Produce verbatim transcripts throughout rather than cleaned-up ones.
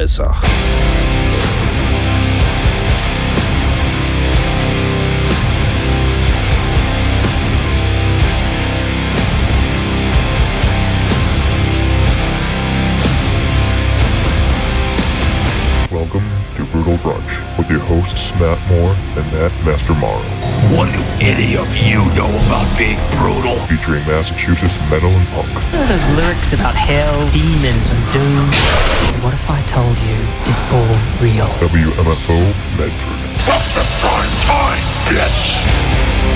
Pessach. Welcome to Brutal Brunch with your hosts Matt Moore and Matt Master Morrow. What do any of you know about being brutal? Featuring Massachusetts metal and punk. Those lyrics about hell, demons, and doom. What if I told you it's all real? W M F O Medford. Up the prime time, bitch!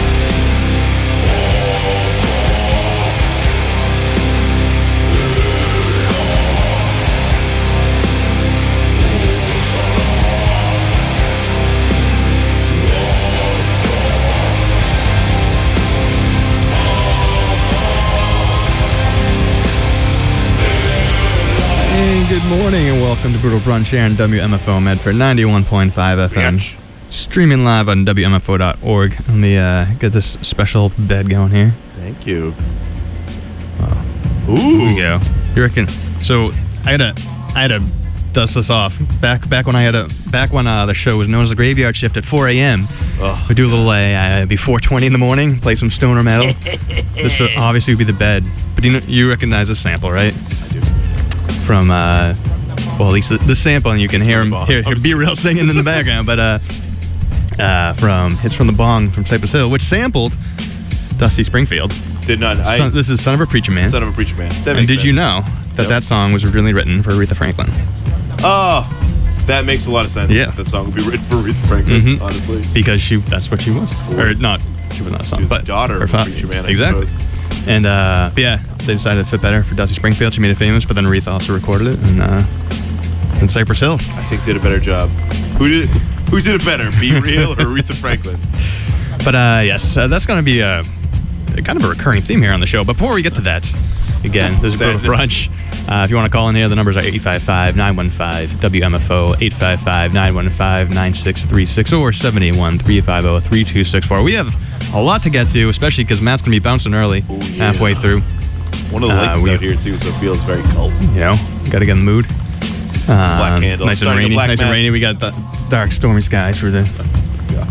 Good morning and welcome to Brutal Brunch here on W M F O Medford ninety-one point five F M. Bitch. Streaming live on W M F O dot org. Let me uh, get this special bed going here. Thank you. Oh. Ooh. Here we go. You reckon? So I had to, I had to dust this off. Back, back when I had a, back when uh, the show was known as the Graveyard Shift at four a.m. Oh. We do a little uh, uh, be four twenty in the morning, play some stoner metal. This would obviously would be the bed. But you know, you recognize this sample, right? I do. From uh well, at least the, the sample, and you can hear him hear, hear Be Real singing in the background, but uh uh from Hits from the Bong from Cypress Hill, which sampled Dusty Springfield. Did not I Son, this is Son of a Preacher Man. Son of a Preacher Man. That and makes did sense. you know that Yep. that song was originally written for Aretha Franklin? Oh, that makes a lot of sense. Yeah. That song would be written for Aretha Franklin, Mhm. honestly. Because she that's what she was. Or not she was not a song, She was but the daughter her of a fa- preacher man, I exactly. suppose. And uh but yeah, they decided to fit better for Dusty Springfield. She made it famous, but then Aretha also recorded it and uh in Cypress Hill. I think did a better job. Who did who did it better, Be Real or Aretha Franklin? But uh, yes, uh, that's going to be a, a kind of a recurring theme here on the show. But before we get to that, again, this is Brutal Brunch. Uh, if you want to call in here, the numbers are eight five five, nine one five, W M F O, eight five five, nine one five, nine six three six, or seven eight one, three five zero, three two six four. We have a lot to get to, especially because Matt's going to be bouncing early Ooh, yeah. halfway through. One of the Uh, lights is we- out here too, so it feels very cult. You know, got to get in the mood. Black Um, candle. Nice and Starting a rainy. black Nice and mass. rainy. We got the dark, stormy skies for the. Yeah.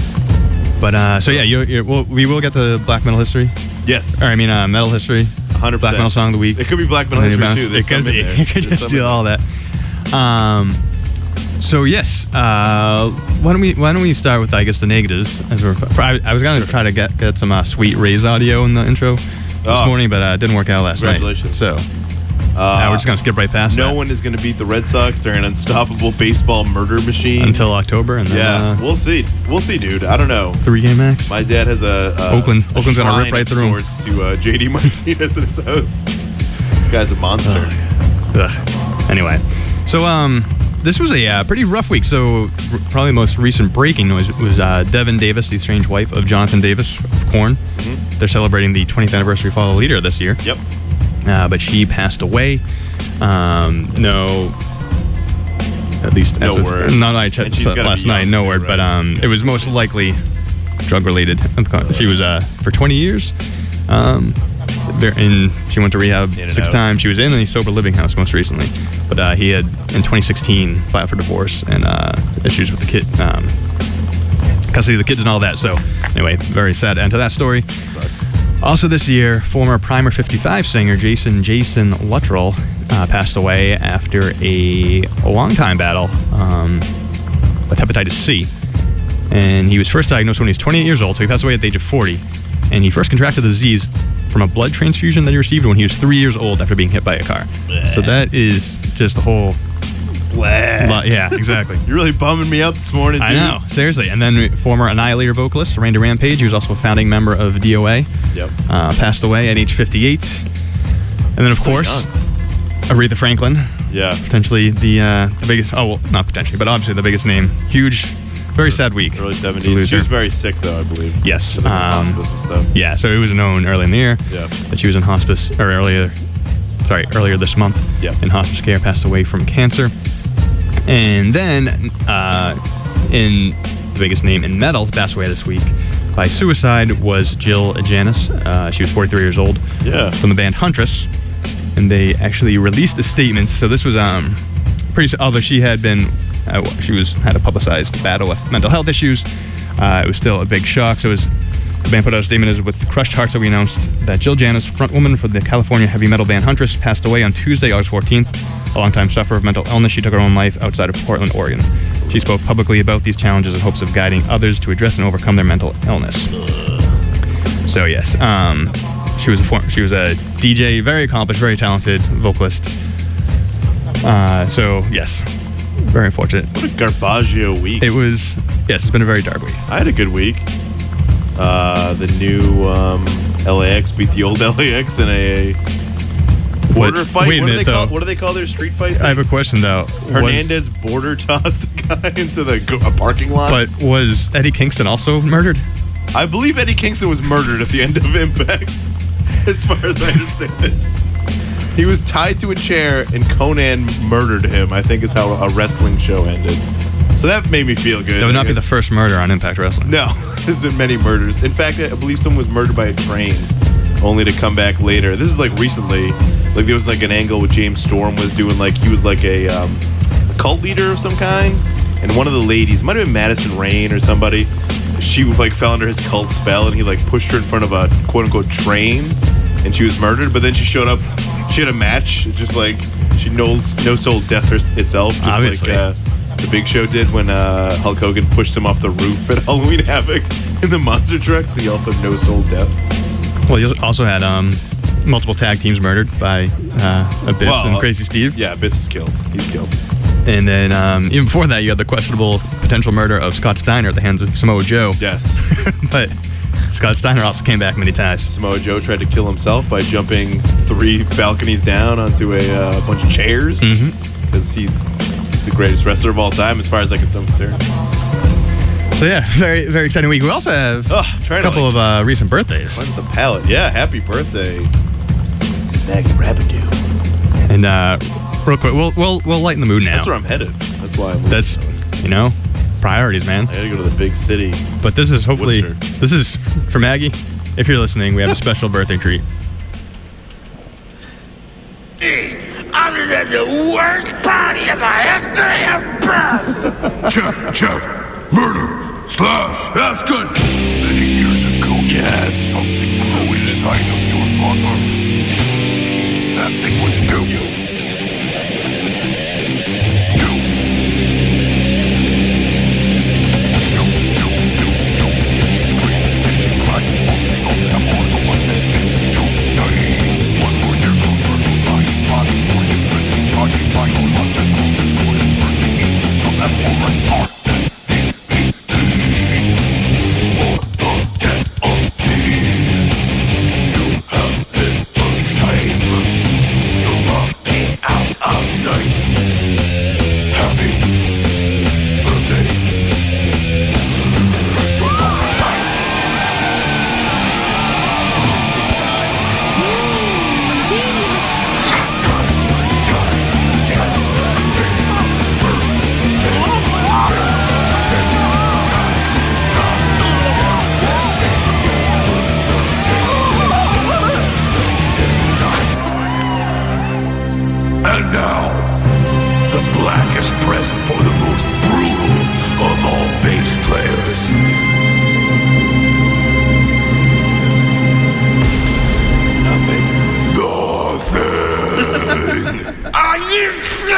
But uh, so yeah, you're, you're, we'll, we will get to Black Metal History. Yes. Or I mean, uh, Metal History. one hundred percent. Black Metal Song of the Week. It could be Black Metal And then History you too. bounce- There's It could some be. in there. You could There's just some do in all that. Um. So yes, uh, why don't we why don't we start with I guess the negatives as we're. For, I, I was gonna try to get get some uh, sweet Rays audio in the intro this Oh. morning, but uh, it didn't work out last night. Congratulations. So Uh, uh, we're just gonna skip right past No that one is going to beat the Red Sox. They're an unstoppable baseball murder machine. until October, and then yeah, uh, we'll see. We'll see, dude. I don't know. three game max. My dad has a, a Oakland- a Oakland's gonna rip shrine right of through 'em. sorts to uh, J D Martinez in his house. Guy's a monster. Ugh. Anyway, so um, this was a uh, pretty rough week. So r- probably the most recent breaking was was uh, Devin Davis, the estranged wife of Jonathan Davis of Korn. Mm-hmm. They're celebrating the twentieth anniversary of Follow the Leader this year. Yep. Uh, but she passed away. Um, no, at least No as of- word. Not I checked And she's gotta last be night. young No too, word, right? but um, it was most likely drug related. She was uh for twenty years. Um, there- and she went to rehab In and six out. times. She was in a sober living house most recently. But uh, he had in twenty sixteen filed for divorce and uh, issues with the kid. Um, custody of the kids and all that. So anyway, very sad end to that story. Sucks. Also this year, former Primer fifty-five singer Jason Jason Luttrell uh, passed away after a, a long time battle um, with hepatitis C. And he was first diagnosed when he was twenty-eight years old, so he passed away at the age of forty. And he first contracted the disease from a blood transfusion that he received when he was three years old after being hit by a car. So that is just a whole... Blah. lot. Yeah, exactly. You're really bumming me out this morning, dude. I know, seriously. And then former Annihilator vocalist Randy Rampage, he was also a founding member of D O A, Yep. uh, passed away at age fifty-eight. And then, of Still course, young. Aretha Franklin, Yeah. potentially the uh, the biggest, oh, well, not potentially, but obviously the biggest name. Huge, very sad week. Early to seventies. lose She her. was very sick, though, I believe. Yes, She was in um, hospice and stuff. Yeah, so it was known early in the year Yeah. that she was in hospice, or earlier, sorry, earlier this month, Yep. in hospice care, passed away from cancer. And then, uh, in the biggest name in metal, to pass away this week by suicide was Jill Janis. Uh, she was forty-three years old. Yeah. From the band Huntress. And they actually released a statement. So this was um, pretty. Although she had been, uh, she was had a publicized battle with mental health issues. Uh, it was still a big shock. So it was, the band put out a statement as with crushed hearts that we announced that Jill Janis, frontwoman for the California heavy metal band Huntress, passed away on Tuesday, August fourteenth. A longtime sufferer of mental illness, she took her own life outside of Portland, Oregon. She spoke publicly about these challenges in hopes of guiding others to address and overcome their mental illness. So yes, um, she was a form, she was a D J, very accomplished, very talented vocalist. Uh, so yes, very unfortunate. What a Garbaggio week. It was, yes, it's been a very dark week. I had a good week. Uh, the new um, L A X beat the old L A X in a border What- fight. wait a what, do minute, they call, though. what do they call their street fight? I have a question though. Was, Hernandez border tossed a guy into the go- a parking lot. but was Eddie Kingston also murdered? I believe Eddie Kingston was murdered at the end of Impact, as far as I understand it. He was tied to a chair and Conan murdered him, I think is how a wrestling show ended. So that made me feel good. That would not be the I guess. first murder on Impact Wrestling. No, there's been many murders. In fact, I believe someone was murdered by a train, only to come back later. This is like recently. Like there was like an angle with James Storm was doing like he was like a, um, a cult leader of some kind, and one of the ladies, might have been Madison Rain or somebody, she like fell under his cult spell, and he like pushed her in front of a quote unquote train, and she was murdered. But then she showed up, she had a match, just like she no no sold death her- itself, just Obviously. like uh, the Big Show did when uh, Hulk Hogan pushed him off the roof at Halloween Havoc in the monster trucks. He also no sold death. Well, you also had um, multiple tag teams murdered by uh, Abyss Well, and uh, Crazy Steve. Yeah, Abyss is killed. He's killed. And then um, even before that, you had the questionable potential murder of Scott Steiner at the hands of Samoa Joe. Yes. But Scott Steiner also came back many times. Samoa Joe tried to kill himself by jumping three balconies down onto a uh, bunch of chairs because he's the greatest wrestler of all time, as far as I can- I'm concerned. So yeah, very very exciting week. We also have Ugh, a trying to, couple like- of uh, recent birthdays. Cleanse the palate. Yeah, happy birthday, Maggie Rabideau. And uh, real quick, we'll we'll we'll lighten the mood now. That's where I'm headed. That's why I'm. That's, you know, priorities, man. I gotta go to the big city. But this is hopefully Worcester. this is for Maggie. If you're listening, we have a special birthday treat. Other than the worst party in the history of birth. Check, check. Murder. Slash. That's good. Many years ago, Jazz, something grew inside of your mother. That thing was you. You. You, you, you, you. Did she scream? Did she cry? Oh, oh, I'm on the one that did you die. One more year closer to dying. Body, body, body, body, biological disorders, birthday. So that all right heart. And now, the blackest present for the most brutal of all bass players. Nothing. Nothing. Are you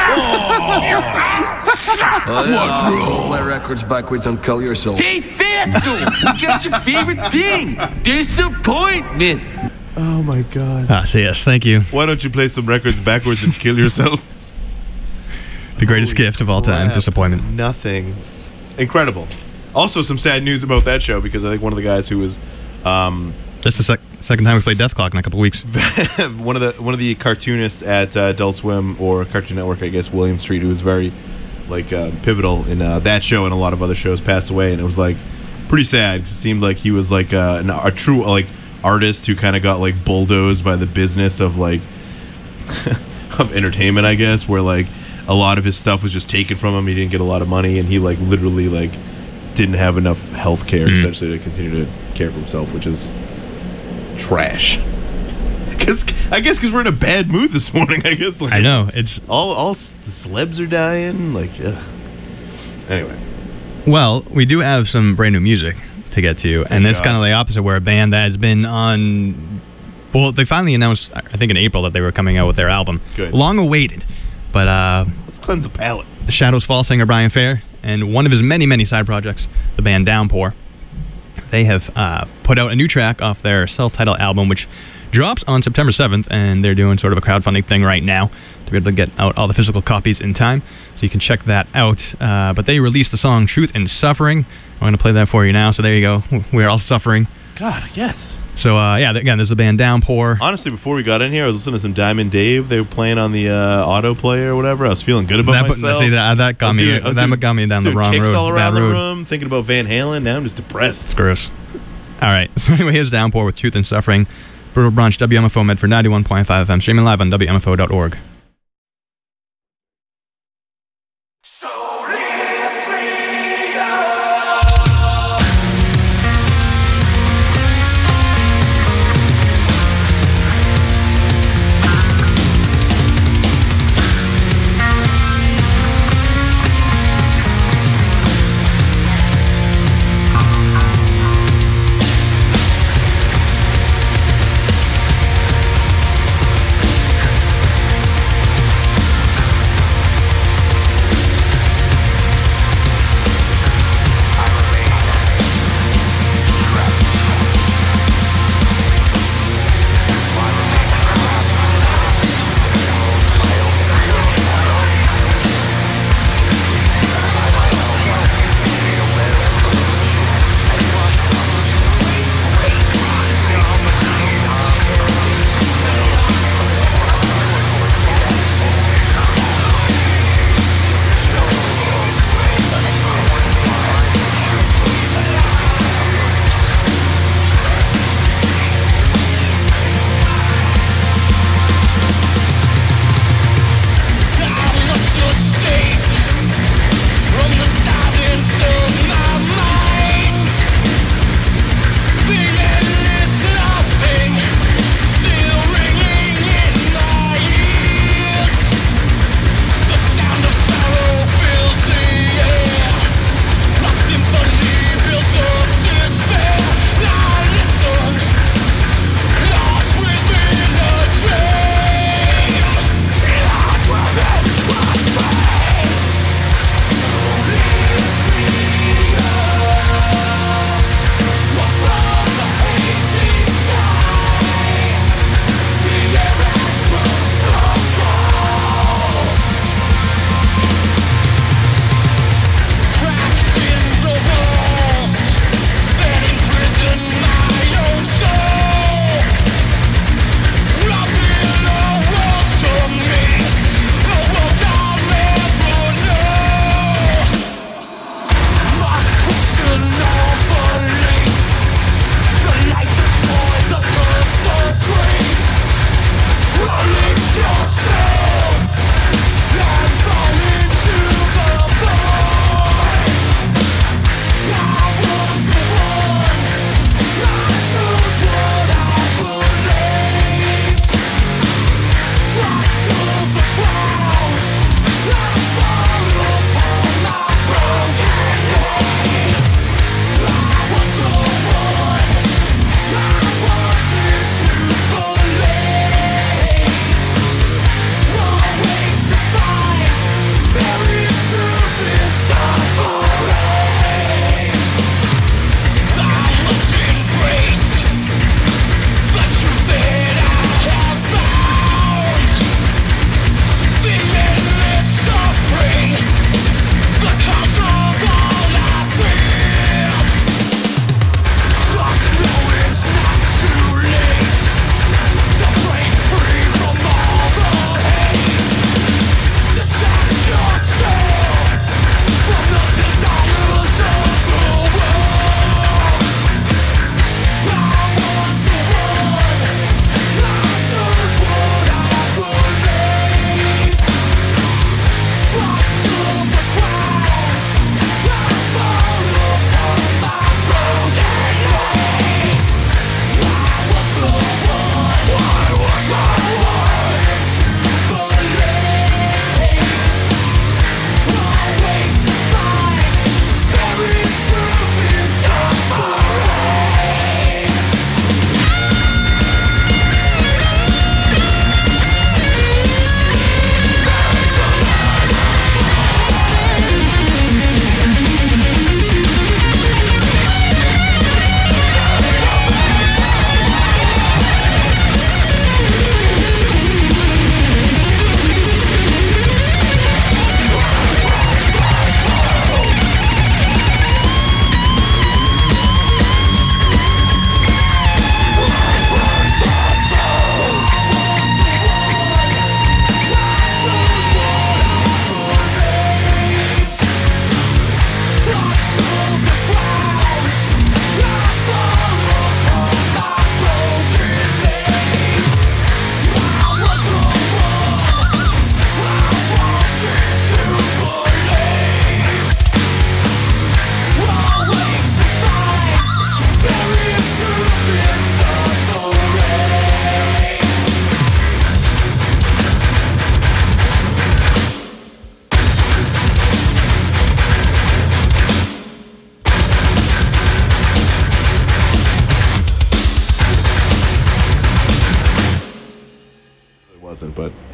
What's wrong? Play records backwards and kill yourself. Hey, Fatso! We got your favorite thing! Disappointment! Oh my God. Ah, so yes, thank you. Why don't you play some records backwards and kill yourself? The greatest Holy gift of all time, crap. disappointment. Nothing. Incredible. Also, some sad news about that show because I think one of the guys who was um, That's the sec- second time we played Death Clock in a couple weeks. one of the one of the cartoonists at uh, Adult Swim or Cartoon Network, I guess, William Street, who was very like uh, pivotal in uh, that show and a lot of other shows, passed away, and it was like pretty sad 'cause it seemed like he was like uh, an, a true like artist who kind of got like bulldozed by the business of like of entertainment, I guess, where like a lot of his stuff was just taken from him. He didn't get a lot of money, and he like literally like didn't have enough health care Mm. essentially to continue to care for himself, which is trash. Cause I guess because we're in a bad mood this morning. I guess. Like, I know it's all all s- the celebs are dying. Like, ugh. Anyway. well, we do have some brand new music to get to, and it's God. kind of the opposite. Where a band that has been on, well, they finally announced, I think in April, that they were coming out with their album. Good. Long awaited, but uh, Let's cleanse the palate. Shadows Fall singer Brian Fair and one of his many many side projects, the band Downpour. They have uh, put out a new track off their self-titled album, which drops on September seventh, and they're doing sort of a crowdfunding thing right now to be able to get out all the physical copies in time, so you can check that out. Uh, but they released the song Truth and Suffering. I'm going to play that for you now, so there you go. We're all suffering. God, yes. So, uh, yeah, again, there's the band Downpour. Honestly, before we got in here, I was listening to some Diamond Dave. They were playing on the uh, autoplay or whatever. I was feeling good about That, put- myself. see, that, that I got was me, doing- I was that doing- got me down the doing wrong kicks road. all around bad the road. room, thinking about Van Halen. Now I'm just depressed. It's gross. All right. So anyway, here's Downpour with Truth and Suffering. Brutal Brunch, W M F O Medford ninety-one point five F M, streaming live on W M F O dot org.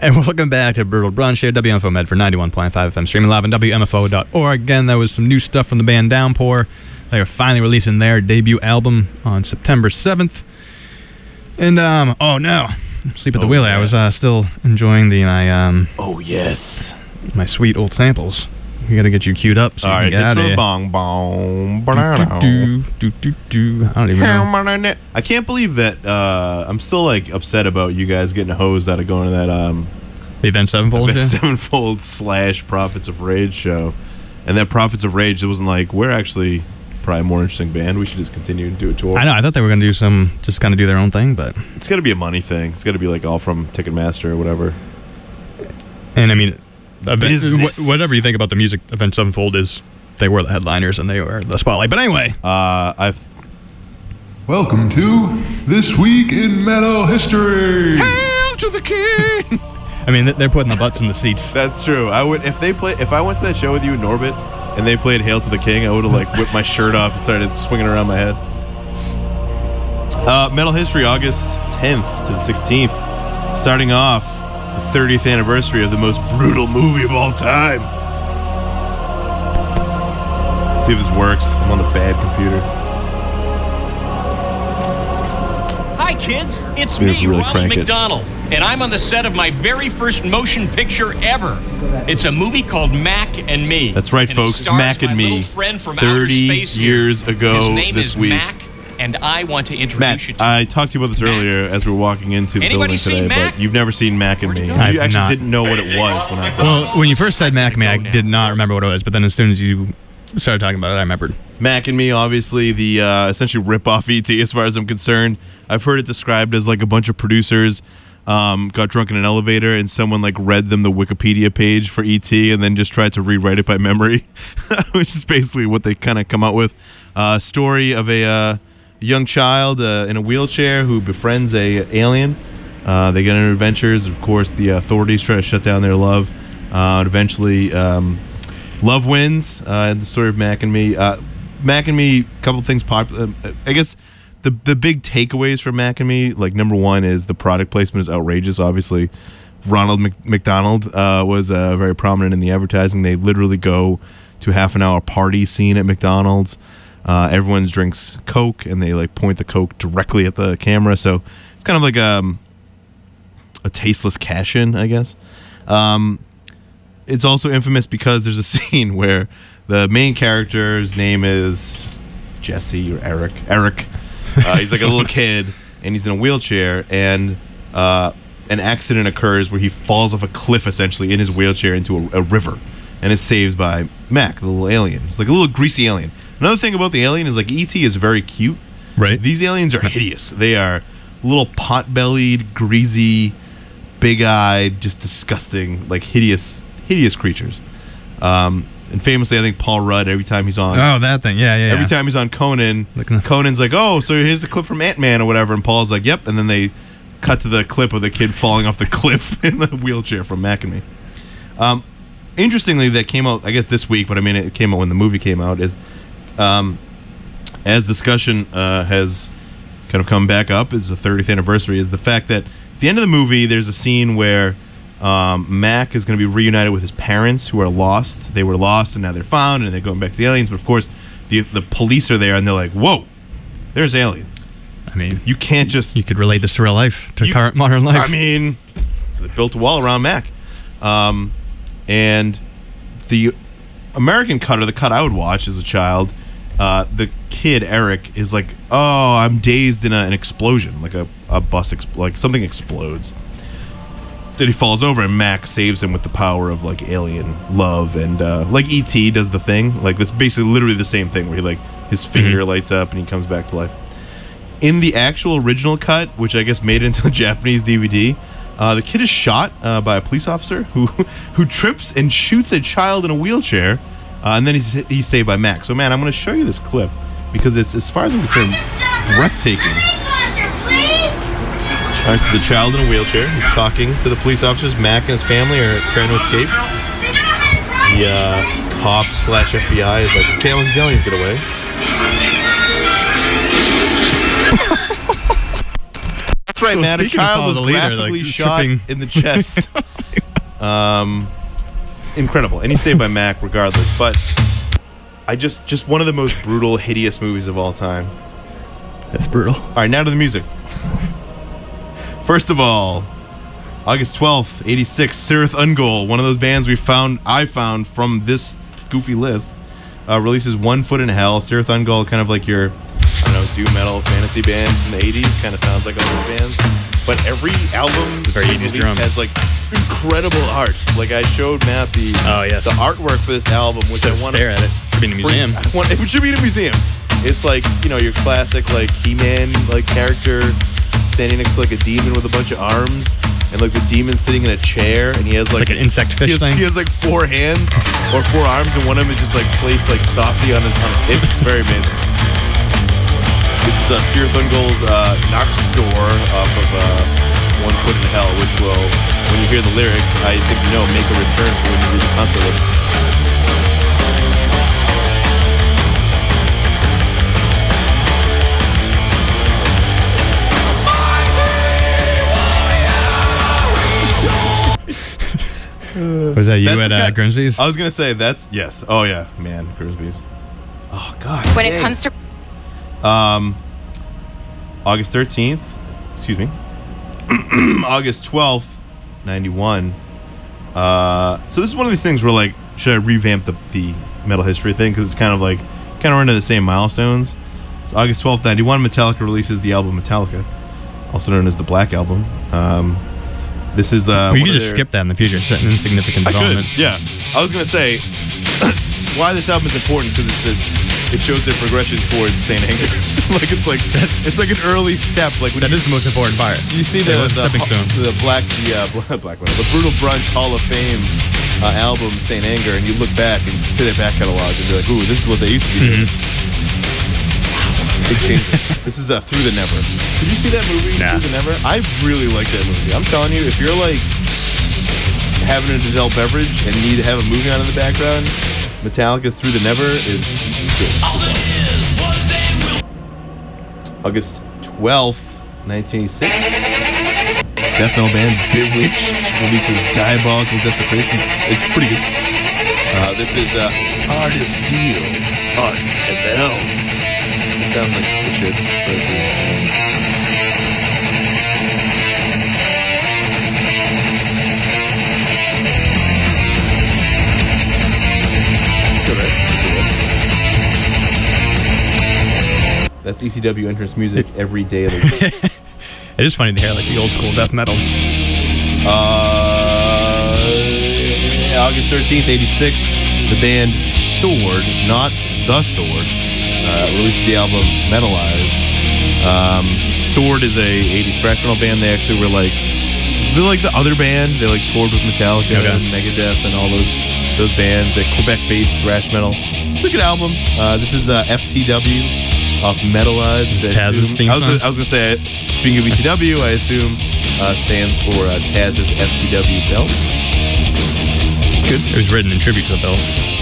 And welcome back to Brutal Brunch here, W M F O Med for ninety-one point five F M, streaming live on W M F O dot org. Again, that was some new stuff from the band Downpour. They are finally releasing their debut album on September seventh. And, um, oh no, Sleep at the Oh, Wheelie. I was uh, yes. still enjoying the my um Oh, yes. my sweet old samples. We got to get you queued up so All you right, can get out it's of the here. bong bong. Do, do, do, do. I don't even know. I can't believe that uh, I'm still like upset about you guys getting hosed out of going to that um, The Event Sevenfold Event show? Sevenfold slash Prophets of Rage show. And that Prophets of Rage, it wasn't like, we're actually probably a more interesting band. We should just continue and do a tour. I know. I thought they were going to do some, just kind of do their own thing, but. It's got to be a money thing. It's got to be like all from Ticketmaster or whatever. And I mean, event, Business. wh- whatever you think about the music, Event Sevenfold is, they were the headliners and they were the spotlight. But anyway. Uh, I've. Welcome to This Week in Metal History. Hail to the king! I mean, they're putting the butts in the seats. That's true. I would if they play if I went to that show with you in Norbit and they played Hail to the King, I would have like whipped my shirt off and started swinging around my head. Uh, Metal History, August tenth to the sixteenth, starting off the thirtieth anniversary of the most brutal movie of all time. Let's see if this works. I'm on the bad computer. Hi, kids. It's We have me, to really Ronald crank it. McDonald, and I'm on the set of my very first motion picture ever. It's a movie called Mac and Me. That's right, and it folks. stars Mac and my Me. little friend from outer thirty space here. years ago His name this is week. Mac, and I want to introduce Matt, you to I talked to you about this earlier as we were walking into the Anybody building seen today, Mac? but you've never seen Mac and Me. You I've actually not. didn't know what it was when I Well, when you first said Mac Me, I did not remember what it was, but then as soon as you started talking about it, I remembered. Mac and Me, obviously the uh, essentially rip-off E T as far as I'm concerned. I've heard it described as like a bunch of producers um, got drunk in an elevator and someone like read them the Wikipedia page for E T and then just tried to rewrite it by memory, which is basically what they kind of come out with. Uh, story of a uh, young child uh, in a wheelchair who befriends a alien. Uh, they get into adventures. Of course, the authorities try to shut down their love. Uh, and eventually, um, love wins. Uh, and the story of Mac and Me. Uh, Mac and Me, a couple things popular. Uh, I guess the the big takeaways from Mac and Me, like number one is the product placement is outrageous. Obviously, Ronald Mc- McDonald uh, was uh, very prominent in the advertising. They literally go to half an hour party scene at McDonald's. Uh, everyone drinks Coke, and they like point the Coke directly at the camera. So it's kind of like um, a tasteless cash-in, I guess. Um, it's also infamous because there's a scene where the main character's name is Jesse or Eric. Eric. Uh, he's like a little kid, and he's in a wheelchair, and uh, an accident occurs where he falls off a cliff, essentially, in his wheelchair into a, a river, and is saved by Mac, the little alien. It's like a little greasy alien. Another thing about the alien is like E T is very cute. Right. These aliens are hideous. They are little pot-bellied, greasy, big-eyed, just disgusting, like hideous, hideous creatures. Um, and famously, I think Paul Rudd, every time he's on, Oh, that thing. Yeah, yeah. every yeah. time he's on Conan, Looking- Conan's like, "Oh, so here's the clip from Ant-Man or whatever," and Paul's like, "Yep," and then they cut to the clip of the kid falling off the cliff in the wheelchair from Mac and Me. Um, interestingly, that came out, I guess, this week, but I mean, it came out when the movie came out. Is um, as discussion uh, has kind of come back up, is the thirtieth anniversary, is the fact that at the end of the movie, there's a scene where um, Mac is going to be reunited with his parents who are lost. They were lost and now they're found, and they're going back to the aliens. But of course, the the police are there, and they're like, "Whoa, there's aliens." I mean, You can't just you could relate this to real life, to You- current modern life. I mean, they built a wall around Mac. Um, and the American cut, or the cut I would watch as a child, uh, the kid, Eric, is like, "Oh, I'm dazed in a, an explosion, like a, a bus, exp- like something explodes." Then he falls over, and Mac saves him with the power of like alien love, and uh, like E T does the thing. Like that's basically literally the same thing, where he like his finger Mhm. lights up and he comes back to life. In the actual original cut, which I guess made it into a Japanese D V D, uh, the kid is shot uh, by a police officer who who trips and shoots a child in a wheelchair, uh, and then he's he's saved by Mac. So, man, I'm going to show you this clip because it's, as far as I'm concerned, breathtaking. All right, this is a child in a wheelchair. He's talking to the police officers. Mac and his family are trying to escape. The uh, cops slash F B I is like, "Can't let these aliens get away." That's right, So man. A speaking of child follow was the leader, graphically like, shot tripping- in the chest Um, incredible. Any Saved by Mac, regardless. But I just, just one of the most brutal, hideous movies of all time. That's brutal. All right, now to the music. First of all, August twelfth, eighty-six, Cirith Ungol, one of those bands we found, I found from this goofy list, uh, releases One Foot in Hell. Cirith Ungol, kind of like your, I don't know, doom metal fantasy band from the eighties, kind of sounds like all those bands. But every album Very eighties drum. has like incredible art. Like I showed Matt the Oh, yes. the artwork for this album, which So I want stare at it. Should be in a museum. I want, it should be in a museum. It's like, you know, your classic like He-Man like character standing next to like a demon with a bunch of arms, and like the demon's sitting in a chair, and he has like, Like an insect he fish has, thing? He has like four hands or four arms, and one of them is just like placed like saucy on his on his hip. It's very amazing. This is uh, Cirith Ungol's uh, Nox Door off of uh, One Foot in Hell, which will, when you hear the lyrics, I think you know, make a return for when you read the concert list. Was that you That's at the uh, kind- Grimsby's? I was gonna say that's yes. Oh yeah, man, Grimsby's. Oh god. When it dang. comes to um, August thirteenth, excuse me, August twelfth, ninety-one. Uh, so this is one of the things where like, should I revamp the the metal history thing because it's kind of like kind of run into the same milestones. So August twelfth, ninety-one, Metallica releases the album Metallica, also known as the Black Album. Um, This is uh. Well, you one could of just their- skip that in the future. It's an insignificant I could, development. yeah. I was gonna say why this album is important because it's, it shows their progression towards Saint Anger. Like it's like that's it's like an early step. Like when That you, is the most important part. you see the Yeah, the, stepping stone. the black the uh, black, black one, the Brutal Brunch Hall of Fame uh, album Saint Anger, and you look back and see their back catalog and be like, ooh, this is what they used to be doing. Big changes. This is uh, Through the Never. Did you see that movie? Nah. Through the Never. I really like that movie. I'm telling you, if you're like having an adult beverage and need to have a movie on in the background, Metallica's Through the Never is good. August twelfth, nineteen eighty-six. Death metal band Bewitched releases Diabolical Desecration. It's pretty good. Uh, this is uh, Hard as Steel. Hard as Hell. It sounds like it should. For the, That's E C W entrance music every day of the week. It is funny to hear like the old school death metal. uh, August thirteenth, eighty-six, the band Sword, not The Sword, uh, released the album Metalize. Um, Sword is a eighties thrash metal band. They actually were like, they're like the other band. They like toured with Metallica Okay. and Megadeth and all those those bands. Like Quebec-based thrash metal. It's a good album. Uh, this is uh, F T W. Off Metalize. This is I Taz's assume- theme I was, song? I was gonna say, speaking of E C W, I assume uh, stands for uh, Taz's F T W belt. Good. It was written in tribute to the belt.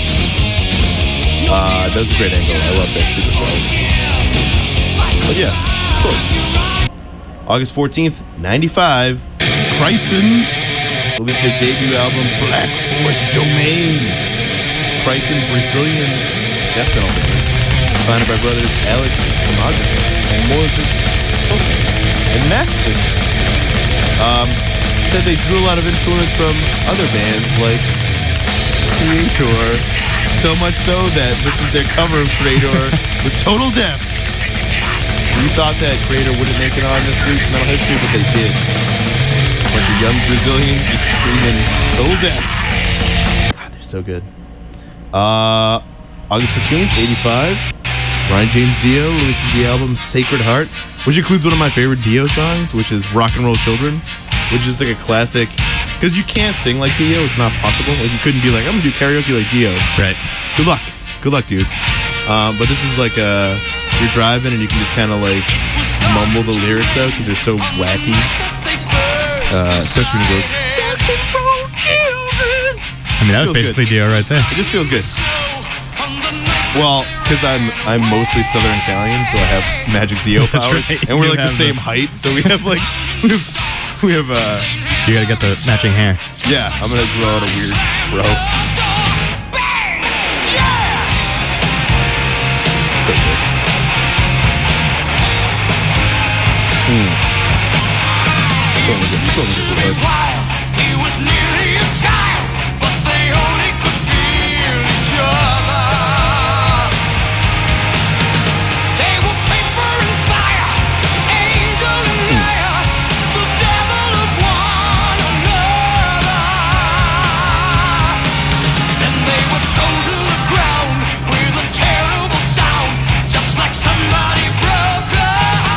Uh, that was a great angle. I love that super belt. But yeah, cool. August fourteenth, ninety-five, Chryson released their debut album, Black Force Domain. Chryson, Brazilian death metal band, founded by brothers Alex Kamaga and Moses Wilson and Max Wilson. Um, said they drew a lot of influence from other bands like Creator, so much so that this is their cover of Creator with Total Death. We thought that Creator wouldn't make it on this week's Metal History, but they did. A bunch of young Brazilians just screaming Total Death. God, they're so good. Uh, August fifteenth, eighty-five. Ryan James Dio releases the album Sacred Heart, which includes one of my favorite Dio songs, which is Rock and Roll Children, which is like a classic. Because you can't sing like Dio, it's not possible. Like you couldn't be like, I'm gonna do karaoke like Dio. Right. Good luck, good luck, dude. Um, but this is like a you're driving and you can just kind of like mumble the lyrics out because they're so wacky. Uh, especially when he goes, Rock and Roll Children. I mean, that was Feels basically good. Dio right there. It just feels good. Well, because I'm I'm mostly Southern Italian, so I have Magic Dio That's power, right. and we're You like the have same the- height, so we have like we have, we have uh, You gotta get the matching hair. Yeah, I'm gonna grow out a weird fro. So good. Hmm. Totally good. Totally good. He was nearly a child, but they only could feel each other. They were paper and fire, angel and liar, the devil of one another. Then they were thrown to the ground with a terrible sound, just like somebody broke a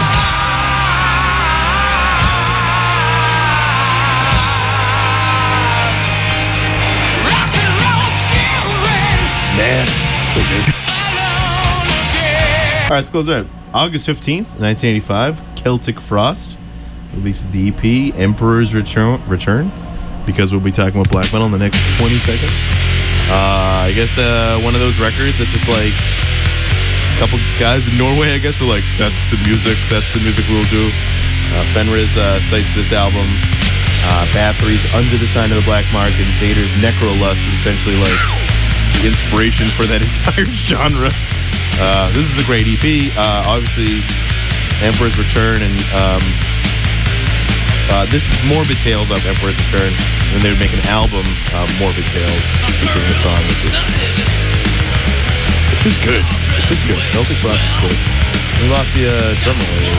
Man, so good. All right, let's close it out. August fifteenth, nineteen eighty-five, Celtic Frost releases the E P Emperor's Return, Return because we'll be talking about black metal in the next twenty seconds. Uh, I guess uh, one of those records that's just like a couple guys in Norway, I guess, were like, that's the music, that's the music we'll do. Uh, Fenriz uh, cites this album. Uh, Bathory's Under the Sign of the Black Mark and Vader's Necrolust is essentially like the inspiration for that entire genre. Uh, this is a great E P. Uh, obviously, Emperor's Return, and um, uh, this is Morbid Tales of Emperor's Return. And they would make an album, uh, Morbid Tales, featuring a song with it. It's just good. It's just good. Celtic Frost is good. We lost the uh, drummer later.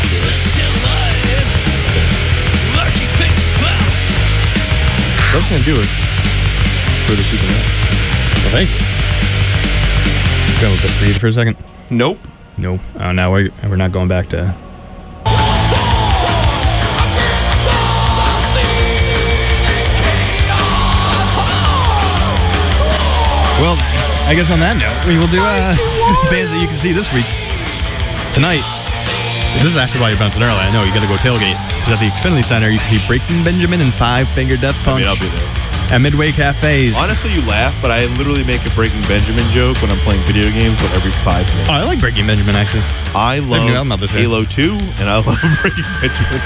That's gonna do it for the Super Nets. Well, thank you. Go a bit breathe for a second. Nope. Nope. Oh, now we're, we're not going back to... Well, I guess on that note, we will do uh, bands that you can see this week. Tonight, this is actually why you're bouncing early. I know, you gotta go tailgate. Because at the Xfinity Center, you can see Breaking Benjamin and Five Finger Death Punch. I mean, I'll be there. At Midway Cafes. Honestly, you laugh, but I literally make a Breaking Benjamin joke when I'm playing video games, but every five minutes. Oh, I like Breaking Benjamin, actually. I love new album out this year. Halo two, and I love Breaking Benjamin.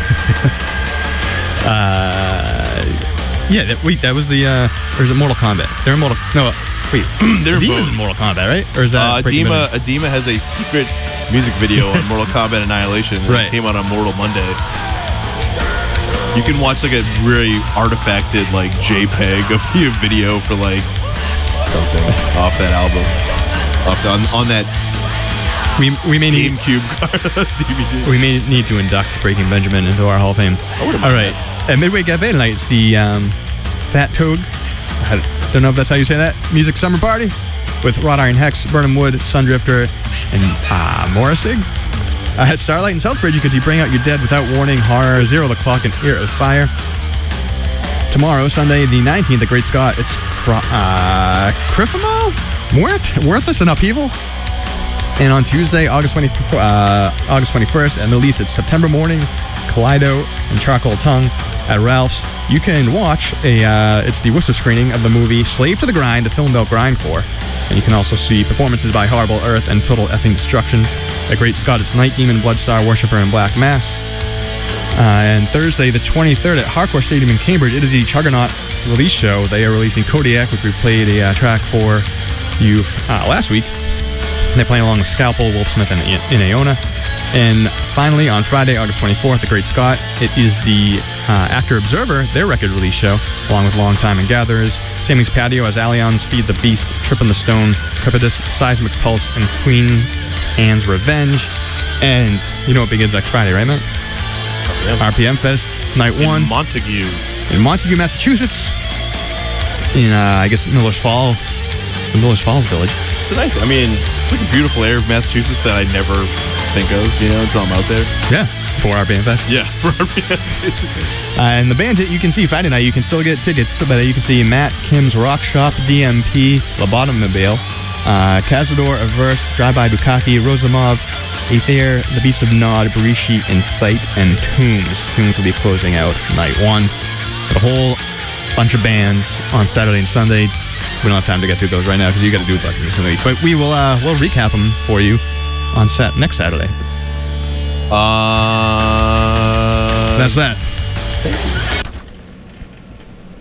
uh, yeah, that, wait, that was the, uh, or is it Mortal Kombat? They're in Mortal, no, wait, They're Adima's both. in Mortal Kombat, right? Or is that Uh, Breaking Adema, Benjamin? Adema has a secret music video on Mortal Kombat Annihilation. Right. It came out on Mortal Monday. You can watch like a really artifacted like JPEG of the video for like something off that album, off the, on, on that We we may need GameCube D V D. we may need to induct Breaking Benjamin into our Hall of Fame. All right, at Midway Cafe tonight, it's the um, Fat Toad. I don't know if that's how you say that. Music Summer Party with Wrought Iron Hex, Burnham Wood, Sundrifter, and uh, Morrissey. Uh, at Starlight in Southbridge, you can see Bring Out Your Dead Without Warning, Horror, Zero the Clock, and Ear of Fire. Tomorrow, Sunday the nineteenth, at Great Scott, it's Cro- uh, Crifamo? Worth? Worthless and Upheaval. And on Tuesday, August twenty-first, uh, August twenty-first, at Middle East, it's September Morning, Kaleido, and Charcoal Tongue. At Ralph's, you can watch a, uh, it's the Worcester screening of the movie Slave to the Grind, a film about grindcore. And you can also see performances by Horrible Earth and Total Effing Destruction. At Great Scott, it's Night Demon, Bloodstar, Worshipper, and Black Mass. Uh, and Thursday, the twenty-third, at Hardcore Stadium in Cambridge, it is the Chuggernaut release show. They are releasing Kodiak, which we played a uh, track for you uh, last week. And they're playing along with Scalpel, Wolfsmith, and In- Iona. And finally, on Friday, August twenty-fourth, at Great Scott, it is the uh, Actor Observer, their record release show, along with Long Time and Gatherers. Sammy's Patio as Allions, Feed the Beast, Trip on the Stone, Crepidus, Seismic Pulse, and Queen Anne's Revenge. And you know what begins next Friday, right, Matt? R P M Fest, night In one. Montague. In Montague, Massachusetts. In, uh, I guess, Miller's Fall, the Miller's Falls Village. It's a nice, I mean, it's like a beautiful area of Massachusetts that I never think of, you know, until I'm out there. Yeah, for R P M Fest. Yeah, for R P M. Uh, and the band that you can see Friday night, you can still get tickets, but you can see Matt Kim's Rock Shop, D M P, Lobotomobile, uh, Cazador, Averse, Drive-By Bukaki, Rosamov, Aether, The Beast of Nod, Barishi, Insight, and Tombs. Tombs will be closing out night one. Got a whole bunch of bands on Saturday and Sunday. We don't have time to get through those right now because you got to do bucket this week. But we will uh, we'll recap them for you on set next Saturday. Uh, That's that.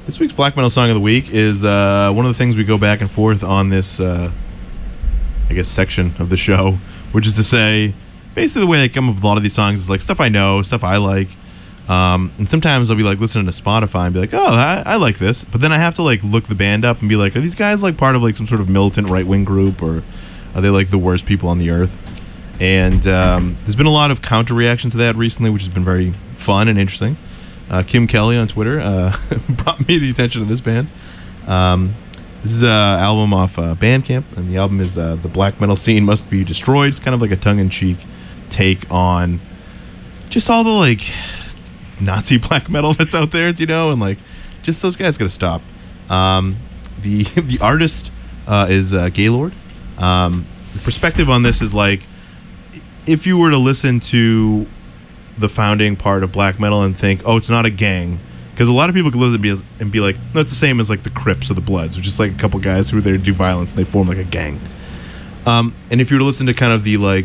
This week's Black Metal Song of the Week is uh, one of the things we go back and forth on this, uh, I guess, section of the show, which is to say, basically the way I come up with a lot of these songs is like stuff I know, stuff I like. Um, and sometimes I'll be like listening to Spotify and be like, oh, I, I like this. But then I have to like look the band up and be like, are these guys like part of like some sort of militant right-wing group, or are they like the worst people on the earth? And um, there's been a lot of counter reaction to that recently, which has been very fun and interesting. Uh, Kim Kelly on Twitter uh, brought me the attention of this band. Um, this is an album off uh, Bandcamp, and the album is uh, The Black Metal Scene Must Be Destroyed. It's kind of like a tongue-in-cheek take on just all the like Nazi black metal that's out there, you know, and like just those guys gotta stop. Um, the the artist uh, is uh, Gaylord. Um, the perspective on this is like, if you were to listen to the founding part of black metal and think, oh, it's not a gang, because a lot of people could listen and be, and be like, no, it's the same as like the Crips or the Bloods, which is like a couple guys who are there to do violence and they form like a gang. Um, and if you were to listen to kind of the like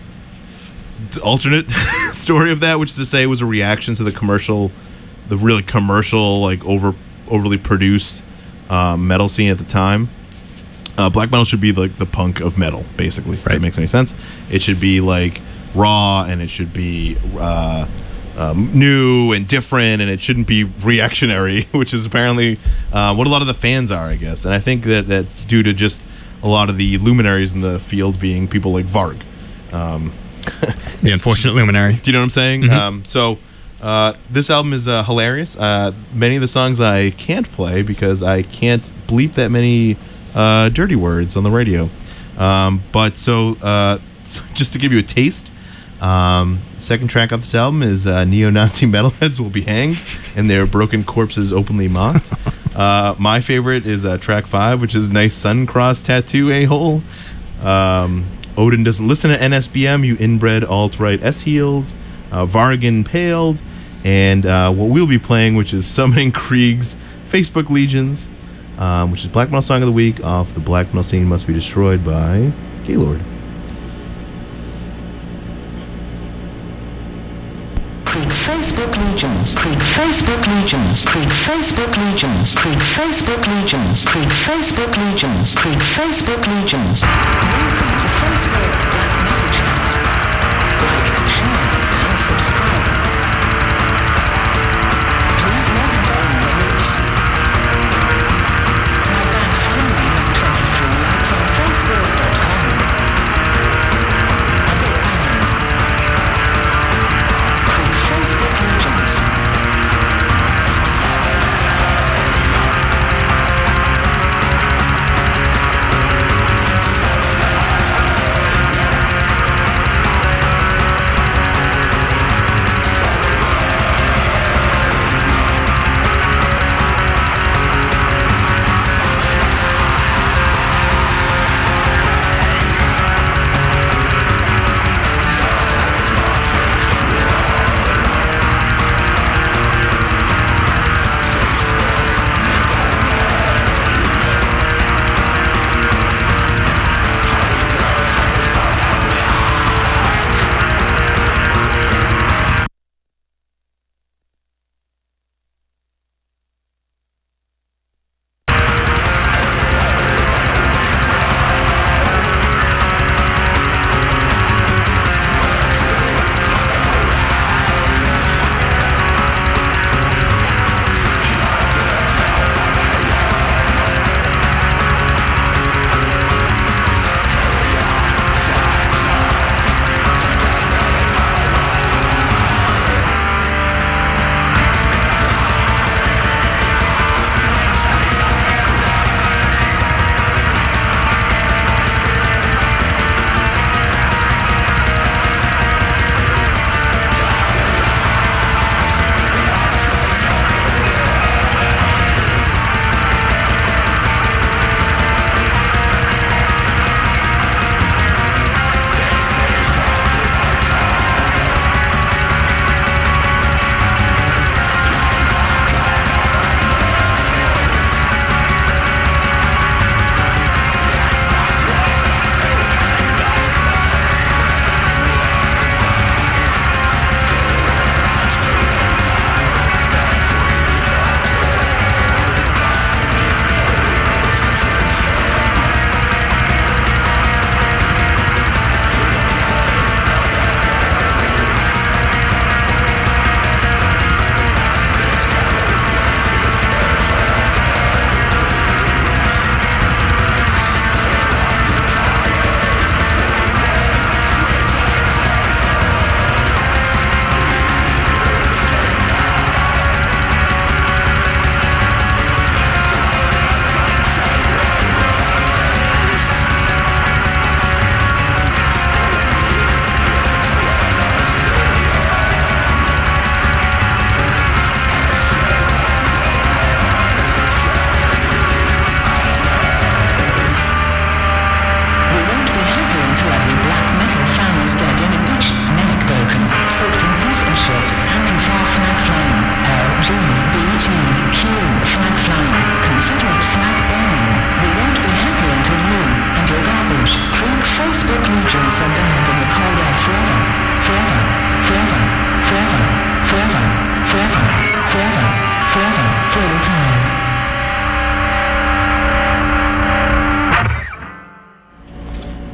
alternate story of that, which is to say it was a reaction to the commercial, the really commercial, like over overly produced um, metal scene at the time. Uh, black metal should be like the punk of metal, basically. If that makes any sense. It should be like raw, and it should be uh, um, new and different, and it shouldn't be reactionary, which is apparently uh, what a lot of the fans are, I guess. And I think that that's due to just a lot of the luminaries in the field being people like Varg. Um, the unfortunate luminary. Do you know what I'm saying? Mm-hmm. Um, so uh, this album is uh, hilarious. Uh, many of the songs I can't play because I can't bleep that many uh, dirty words on the radio. Um, but so, uh, so just to give you a taste, um, second track off this album is uh, Neo-Nazi Metalheads Will Be Hanged and Their Broken Corpses Openly Mocked. uh, my favorite is uh, track five, which is Nice Sun Cross Tattoo A-Hole. Um, Odin Doesn't Listen to N S B M, You Inbred Alt-Right S-Heels. Uh, Vargan Paled. And uh, what we'll be playing, which is Summoning Krieg's Facebook Legions, um, which is Black Metal Song of the Week off The Black Metal Scene Must Be Destroyed by Gaylord. Krieg Facebook Legions, Krieg Facebook Legions, Krieg Facebook Legions, Krieg Facebook Legions, Krieg Facebook Legions, Krieg Facebook Legions. Welcome to Facebook Black Metal Chat. Like, share, and subscribe. Please like it on the list. My band finally has twenty-three likes on Facebook dot com. Facebook Legions.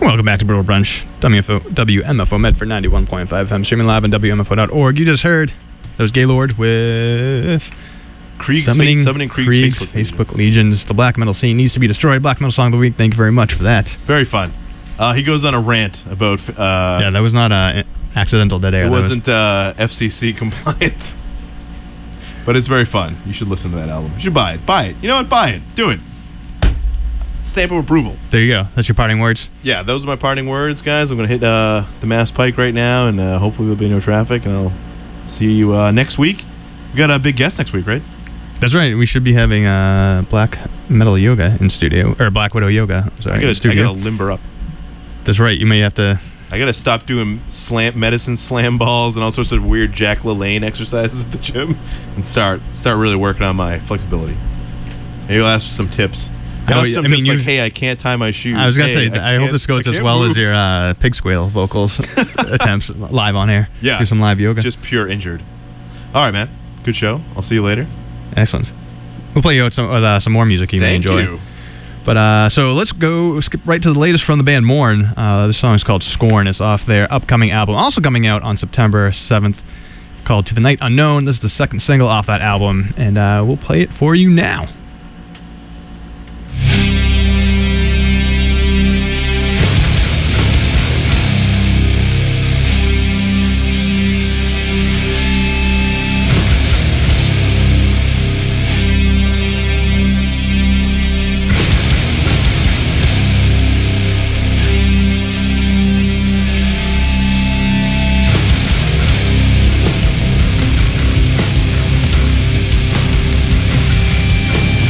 Welcome back to Brutal Brunch, W M F O, W M F O Medford ninety-one point five F M, streaming live on W M F O dot org. You just heard those Gaylord with Krieg's Summoning, face, Summoning Krieg's, Krieg's Facebook, Facebook, Legions. Legions. The black metal scene needs to be destroyed. Black metal song of the week. Thank you very much for that. Very fun. Uh, he goes on a rant about. Uh, yeah, that was not uh, accidental dead air. It That was- wasn't uh, F C C compliant, but it's very fun. You should listen to that album. You should buy it. Buy it. You know what? Buy it. Do it. Stamp of approval. There you go. That's your parting words. Yeah, those are my parting words, guys. I'm going to hit uh, the Mass Pike right now, and uh, hopefully there'll be no traffic, and I'll see you uh, next week. We got a big guest next week, right? That's right. We should be having uh, Black Metal Yoga in studio, or Black Widow Yoga. Sorry, I in gotta, I studio. gotta limber up. That's right. You may have to. I gotta stop doing slam medicine slam balls and all sorts of weird Jack LaLanne exercises at the gym, and start start really working on my flexibility. Maybe I'll ask for some tips. I know, I'll ask some I mean, tips like, you've- hey, I can't tie my shoes. I was gonna Hey, say. I, hope can't- this goes I as can't well move. as your uh, pig squeal vocals attempts live on air. Yeah. Do some live yoga. Just pure injured. All right, man. Good show. I'll see you later. Excellent. We'll play you out some with, uh, some more music you may Thank enjoy. you. But uh, so let's go skip right to the latest from the band Mourn. Uh, this song is called Scorn. It's off their upcoming album, also coming out on September seventh, called To the Night Unknown. This is the second single off that album, and uh, we'll play it for you now. Thank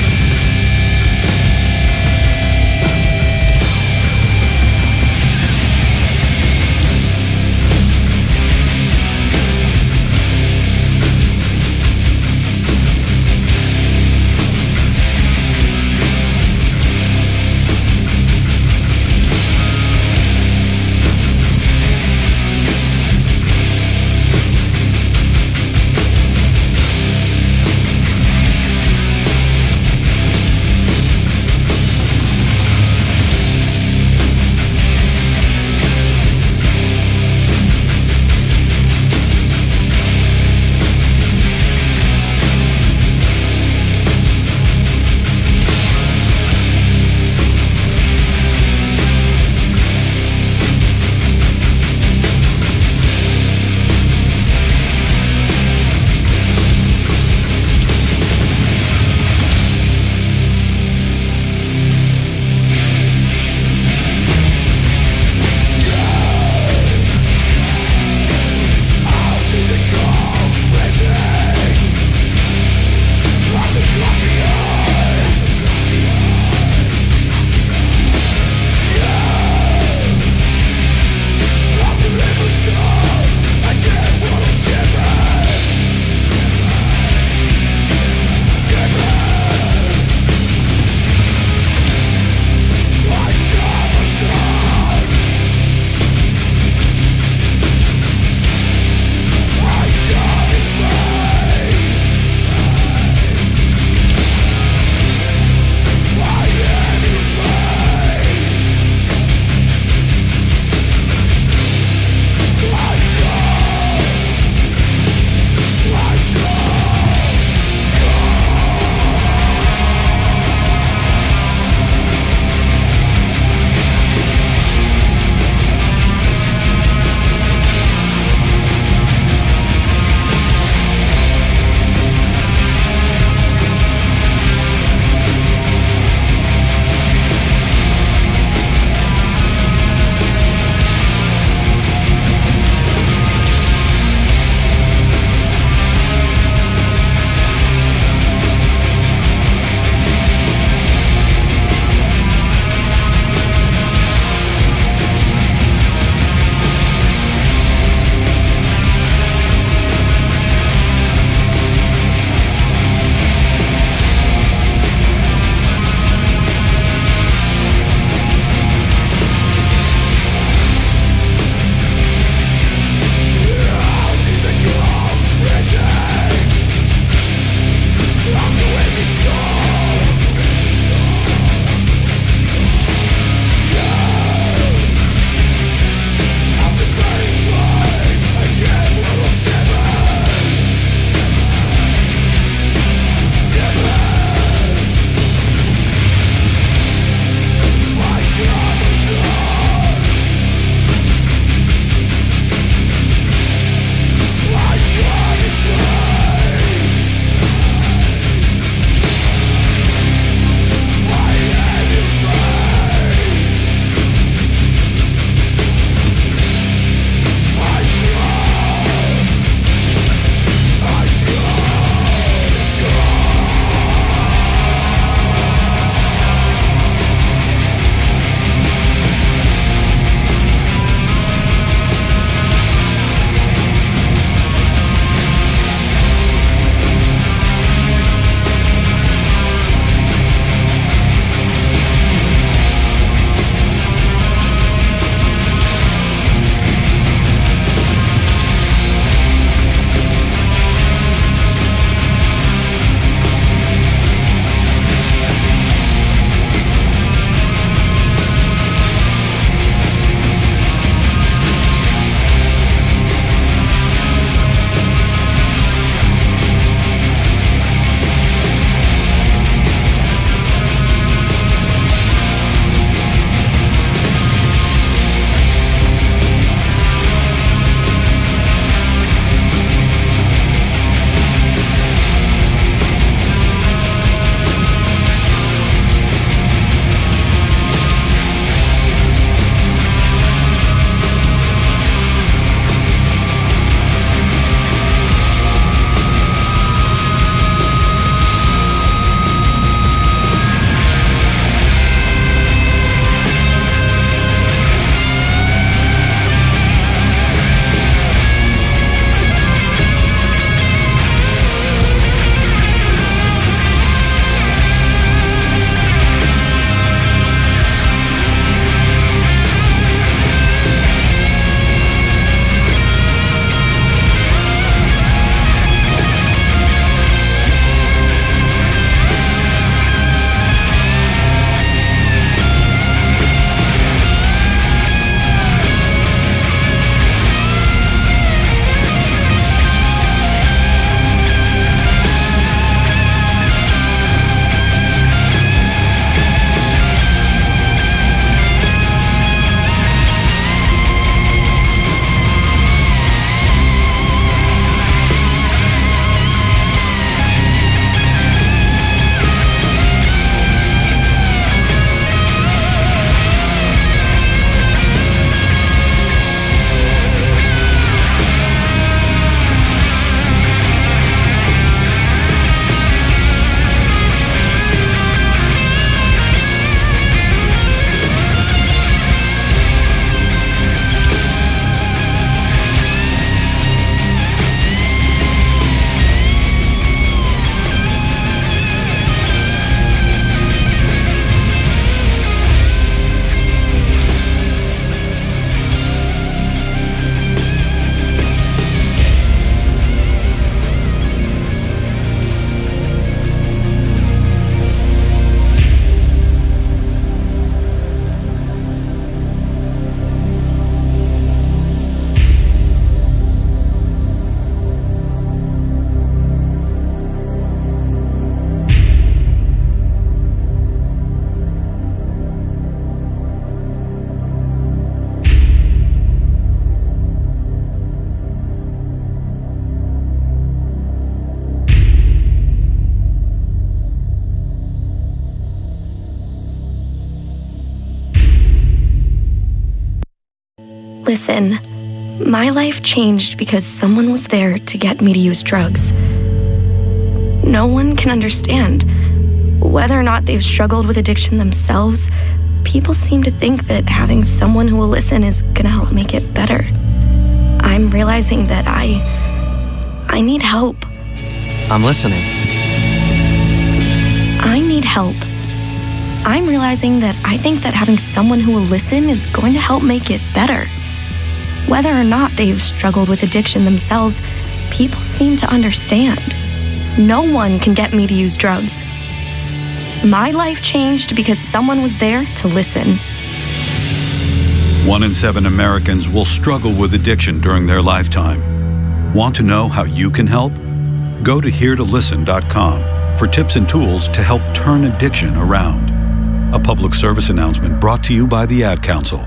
Listen, my life changed because someone was there to get me to use drugs. No one can understand. Whether or not they've struggled with addiction themselves, people seem to think that having someone who will listen is gonna help make it better. I'm realizing that I... I need help. I'm listening. I need help. I'm realizing that I think that having someone who will listen is going to help make it better. Whether or not they've struggled with addiction themselves, people seem to understand. No one can get me to use drugs. My life changed because someone was there to listen. One in seven Americans will struggle with addiction during their lifetime. Want to know how you can help? Go to here to listen dot com for tips and tools to help turn addiction around. A public service announcement brought to you by the Ad Council.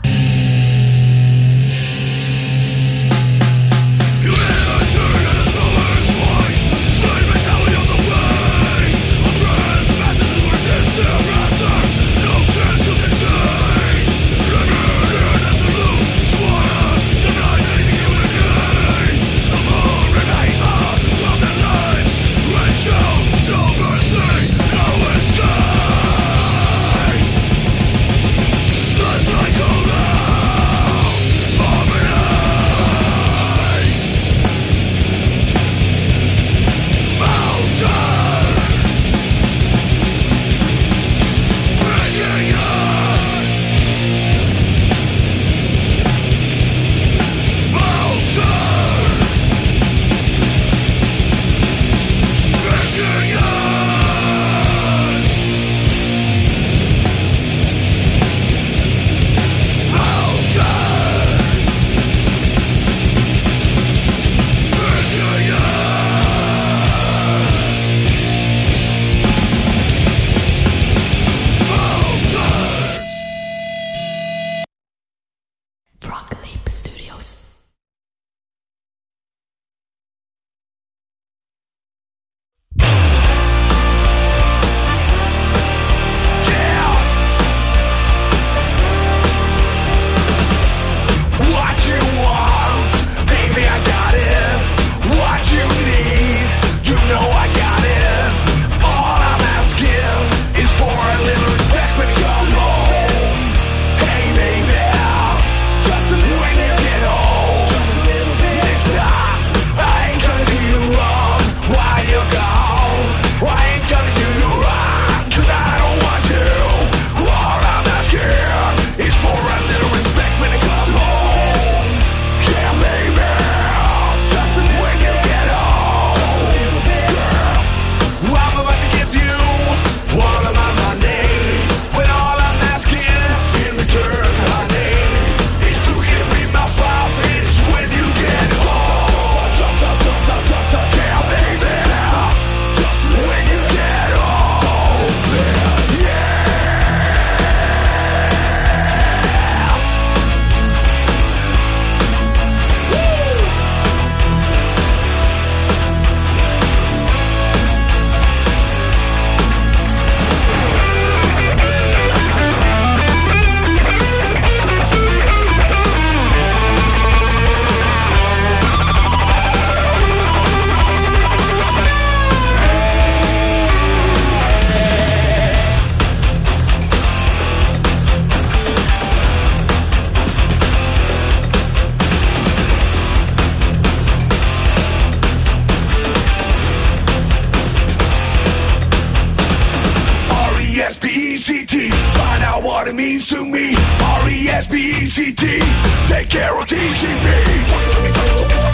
what it means to me. R E S P E C T. Take care of T C P.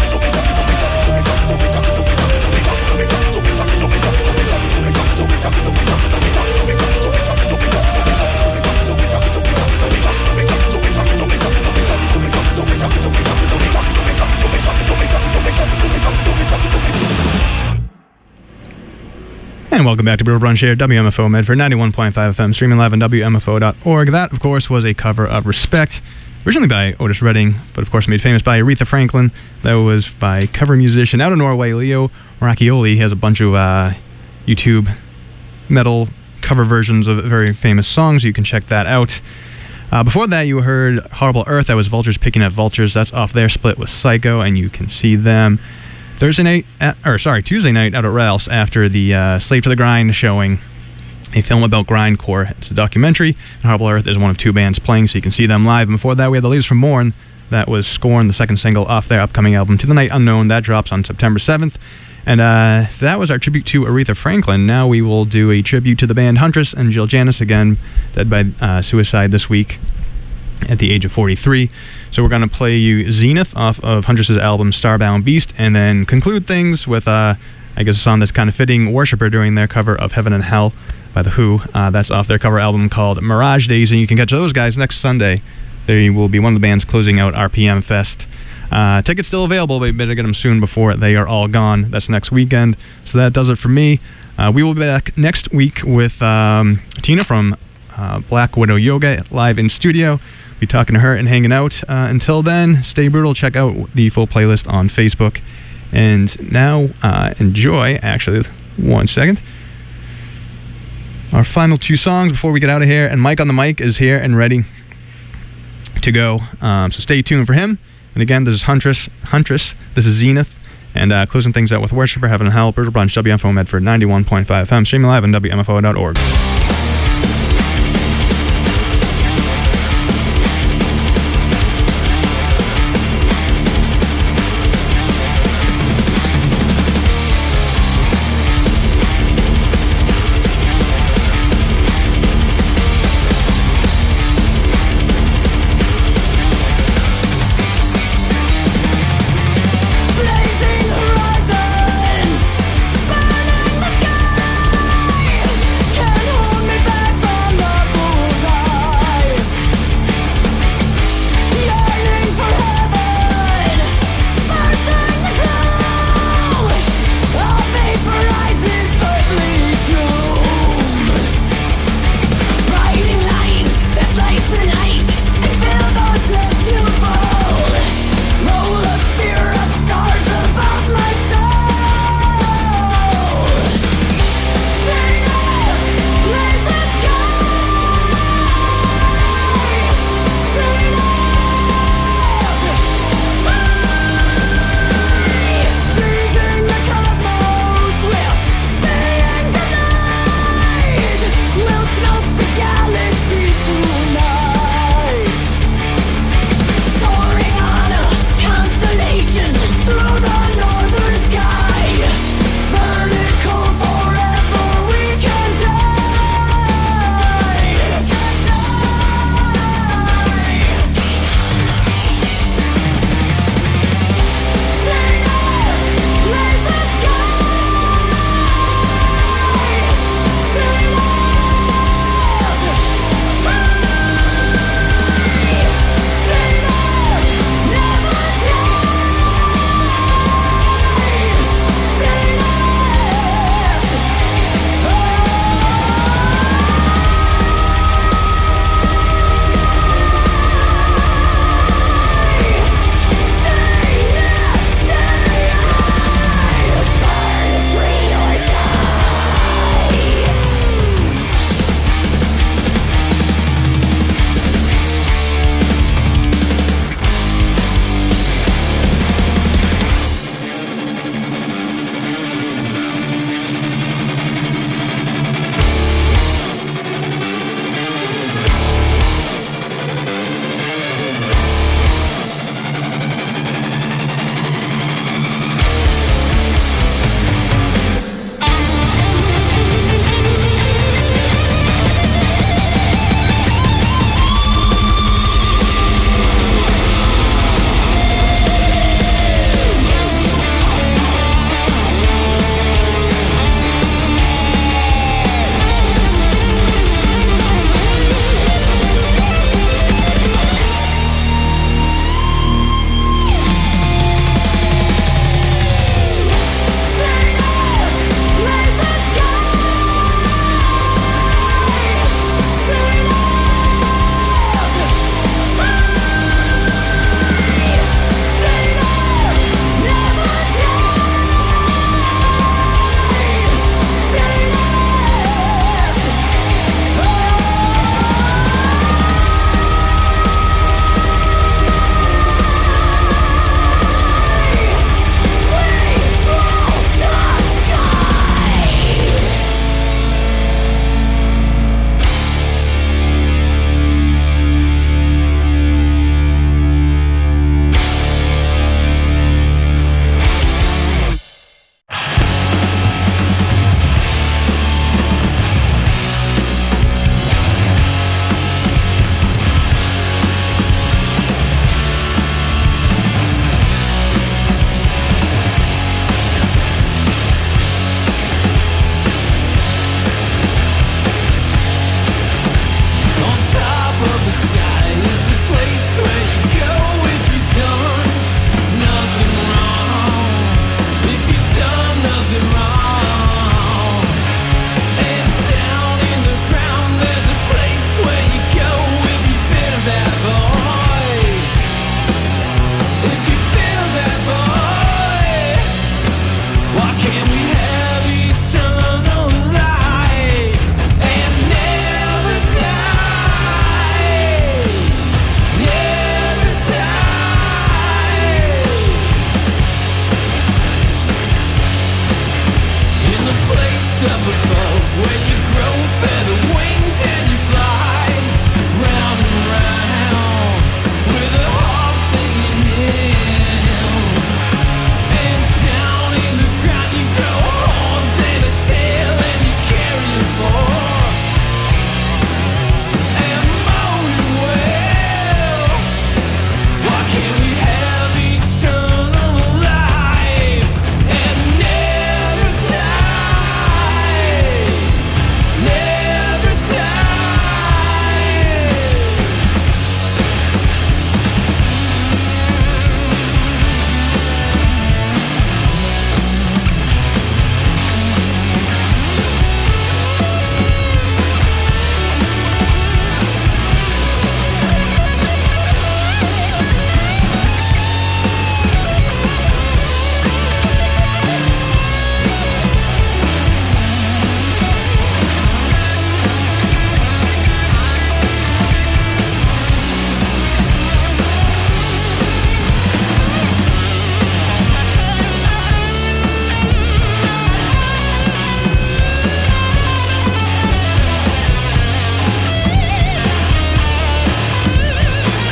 And welcome back to Brutal Brunch here, W M F O Medford, ninety-one point five F M, streaming live on W M F O dot org. That, of course, was a cover of Respect, originally by Otis Redding, but of course made famous by Aretha Franklin. That was by cover musician out of Norway, Leo Racchioli. He has a bunch of uh, YouTube metal cover versions of very famous songs. You can check that out. Uh, before that, you heard Horrible Earth. That was Vultures Picking at Vultures. That's off their split with Psycho, and you can see them Thursday night, at, or sorry, Tuesday night out at Ralph's after the uh, Slave to the Grind showing, a film about grindcore. It's a documentary, and Horrible Earth is one of two bands playing, so you can see them live. And before that, we had the Leaves from Morn. That was Scorn, the second single off their upcoming album, To the Night Unknown. That drops on September seventh. And uh, that was our tribute to Aretha Franklin. Now we will do a tribute to the band Huntress and Jill Janis, again, dead by uh, suicide this week at the age of forty-three. So we're going to play you Zenith off of Huntress's album Starbound Beast, and then conclude things with, uh, I guess, a song that's kind of fitting, Worshipper, doing their cover of Heaven and Hell by The Who. Uh, that's off their cover album called Mirage Days, and you can catch those guys next Sunday. They will be one of the bands closing out R P M Fest. Uh, tickets still available, but you better get them soon before they are all gone. That's next weekend. So that does it for me. Uh, we will be back next week with um, Tina from uh, Black Widow Yoga live in studio. Be talking to her and hanging out. Uh, until then, stay brutal. Check out the full playlist on Facebook. And now, uh, enjoy, actually, one second, our final two songs before we get out of here. And Mike on the mic is here and ready to go. Um, so stay tuned for him. And again, this is Huntress. Huntress. This is Zenith. And uh, closing things out with Worshipper, Heaven and Hell, Brutal Brunch, W M F O Medford, ninety-one point five F M, streaming live on W M F O dot org.